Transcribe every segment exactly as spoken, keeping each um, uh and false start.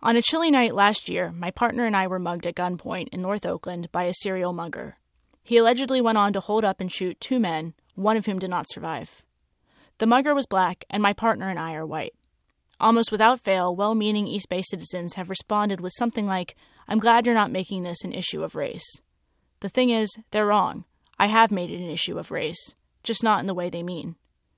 On a chilly night last year, my partner and I were mugged at gunpoint in North Oakland by a serial mugger. He allegedly went on to hold up and shoot two men, one of whom did not survive. The mugger was black, and my partner and I are white. Almost without fail, well-meaning East Bay citizens have responded with something like, "I'm glad you're not making this an issue of race." The thing is, they're wrong. I have made it an issue of race, just not in the way they mean.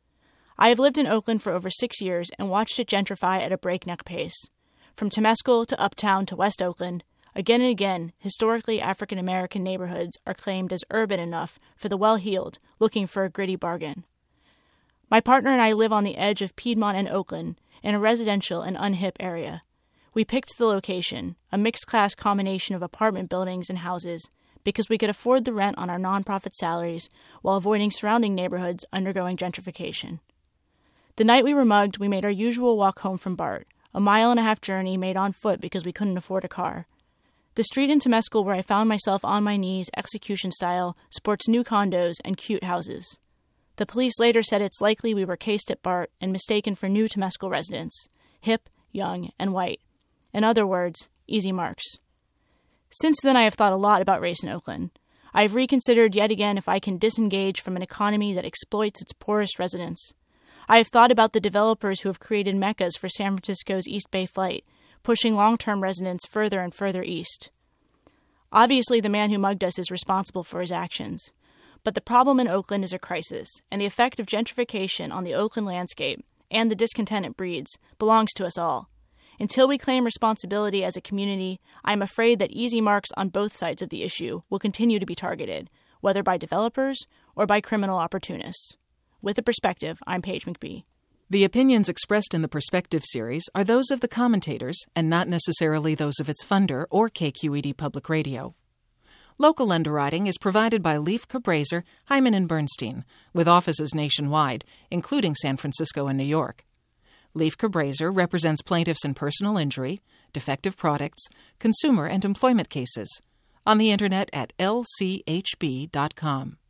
I have lived in Oakland for over six years and watched it gentrify at a breakneck pace. From Temescal to Uptown to West Oakland, again and again, historically African-American neighborhoods are claimed as urban enough for the well-heeled looking for a gritty bargain. My partner and I live on the edge of Piedmont and Oakland in a residential and unhip area. We picked the location, a mixed-class combination of apartment buildings and houses, because we could afford the rent on our nonprofit salaries while avoiding surrounding neighborhoods undergoing gentrification. The night we were mugged, we made our usual walk home from BART, a mile-and-a-half journey made on foot because we couldn't afford a car. The street in Temescal where I found myself on my knees execution-style sports new condos and cute houses. The police later said it's likely we were cased at BART and mistaken for new Temescal residents, hip, young, and white. In other words, easy marks. Since then, I have thought a lot about race in Oakland. I have reconsidered yet again if I can disengage from an economy that exploits its poorest residents. I have thought about the developers who have created meccas for San Francisco's East Bay flight, pushing long-term residents further and further east. Obviously, the man who mugged us is responsible for his actions. But the problem in Oakland is a crisis, and the effect of gentrification on the Oakland landscape and the discontent it breeds belongs to us all. Until we claim responsibility as a community, I am afraid that easy marks on both sides of the issue will continue to be targeted, whether by developers or by criminal opportunists. With a Perspective, I'm Paige McBee. The opinions expressed in the Perspective series are those of the commentators and not necessarily those of its funder or K Q E D Public Radio. Local underwriting is provided by Leif Cabraser, Hyman and Bernstein, with offices nationwide, including San Francisco and New York. Leif Cabraser represents plaintiffs in personal injury, defective products, consumer and employment cases. On the Internet at L C H B dot com.